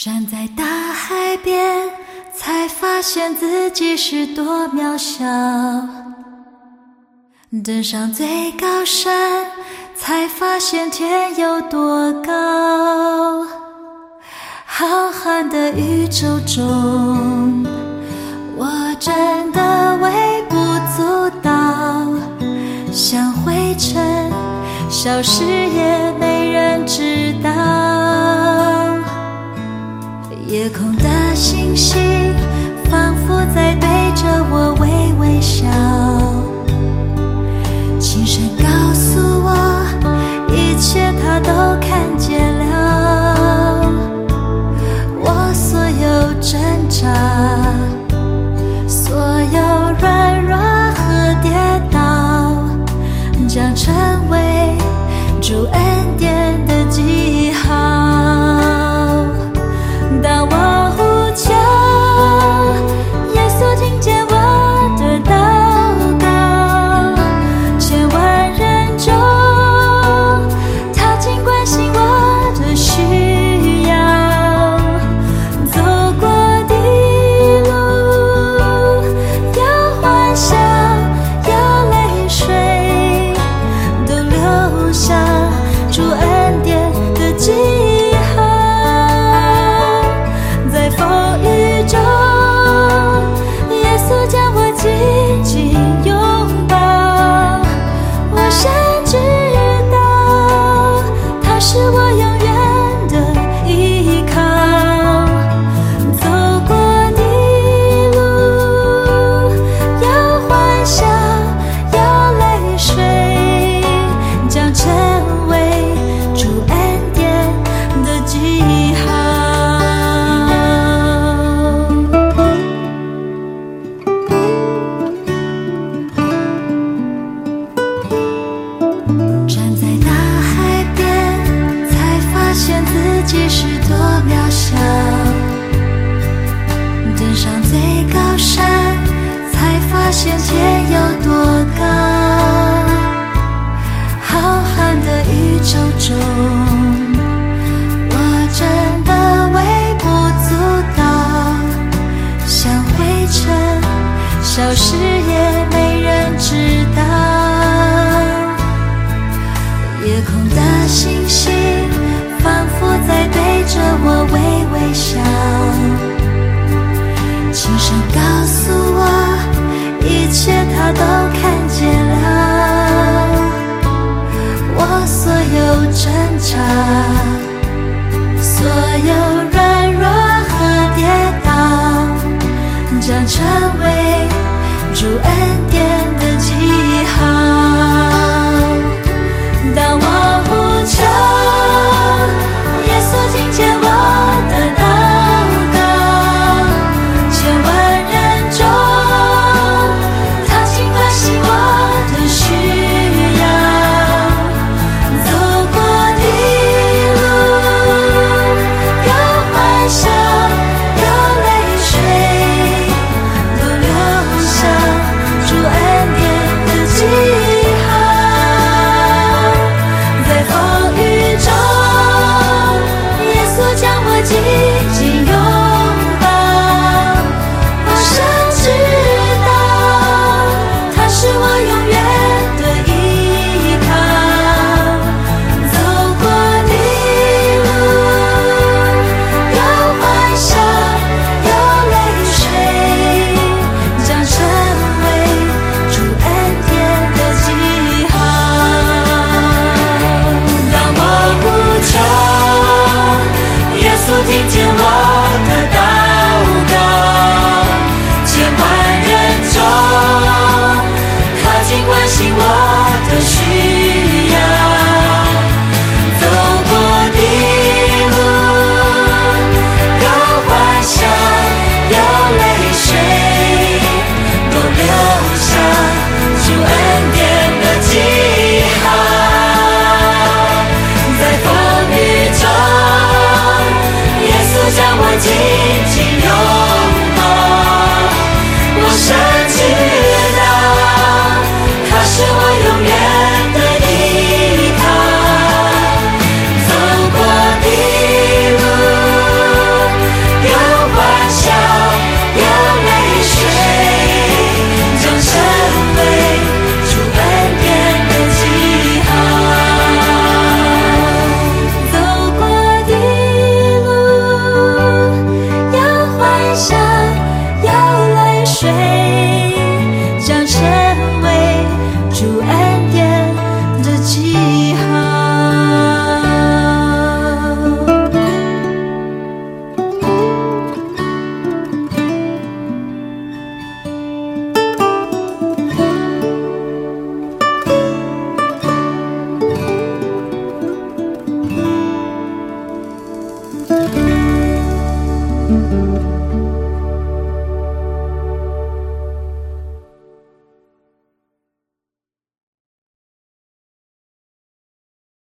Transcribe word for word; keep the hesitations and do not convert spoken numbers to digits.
站在大海边，才发现自己是多渺小。登上最高山，才发现天有多高。浩瀚的宇宙中，我真的微不足道，像灰尘消失也没人知道。夜空的星星仿佛在对着我微微笑，轻声告诉我，一切它都看见了。我所有挣扎，所有软弱和跌倒，将成为主恩典的记号。当我呼求，耶稣听见我的祷告，千万人中，他尽关心我的需要。走过的路，有欢笑，有泪水，都留下主恩典的记号。在风雨中，耶稣将我紧紧拥抱，我深知道他是我永远的依靠。走过的路，有欢笑，有泪水，将成为主恩典的记号。站在大海边，才发现自己是多渺小。登上最高山，才发现天有多高。浩瀚的宇宙中，我真的微不足道，像灰尘消失也没人知道。夜空的星星仿佛在对着我微微笑，轻声告诉我，一切他都看见了。我所有挣扎，所有软弱和跌倒，将成为主恩典的记号。当我呼求，耶稣听见我的祷告，千万人中，他尽关心我的需要。走过的路，有欢笑，有泪水，都留下主恩典的记号。在风雨中，耶稣将我紧紧拥抱，我深知道他是我永远的依靠。走过的路，有欢笑，有泪水，将成为主恩典的记号。当我呼求，耶稣听见我的祷告，千万人中，他尽关心我